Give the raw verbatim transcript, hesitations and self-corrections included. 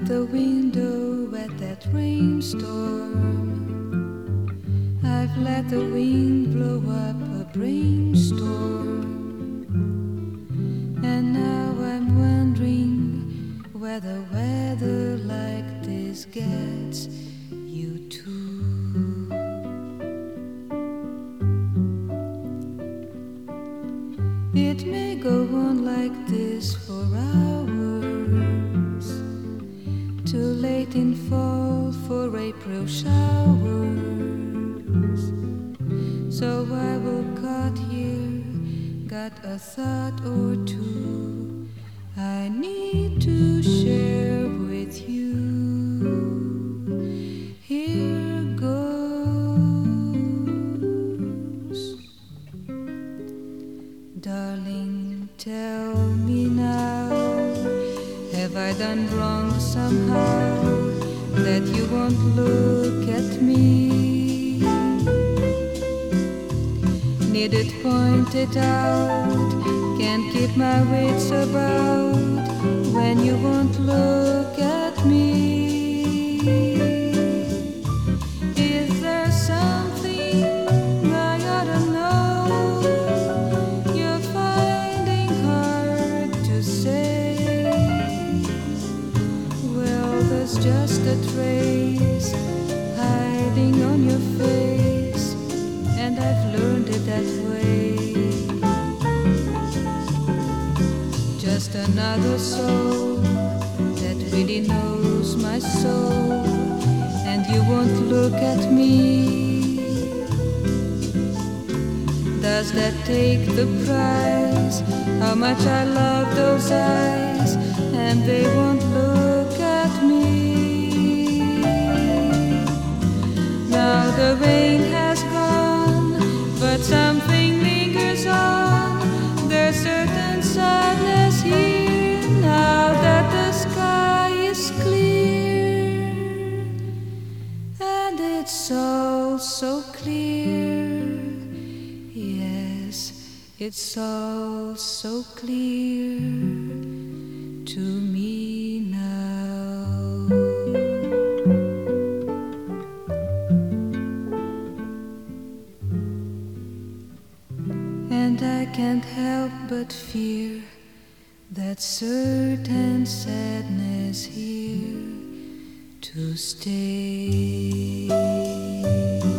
the window at that rainstorm. I've let the wind blow up a brainstorm. And now I'm wondering whether weather like this gets you too. It may go on like this for hours, too late in fall for April showers. So I will cut here, got a thought or two I need to share with you. Here goes. Darling, tell me now, have I done wrong somehow that you won't look at me? Need it pointed out, can't keep my wits about when you won't look at me. Is there something I ought to know you're finding hard to say? Well, there's just a trace hiding on your face, and I've learned it that way. Just another soul that really knows my soul, and you won't look at me. Does that take the price? How much I love those eyes, and they won't look at me. Now the rain has gone, but something lingers on. There's certain sadness here now that the sky is clear, and it's all so clear. Yes, it's all so clear to me now. And I can't help but fear that certain sadness here to stay.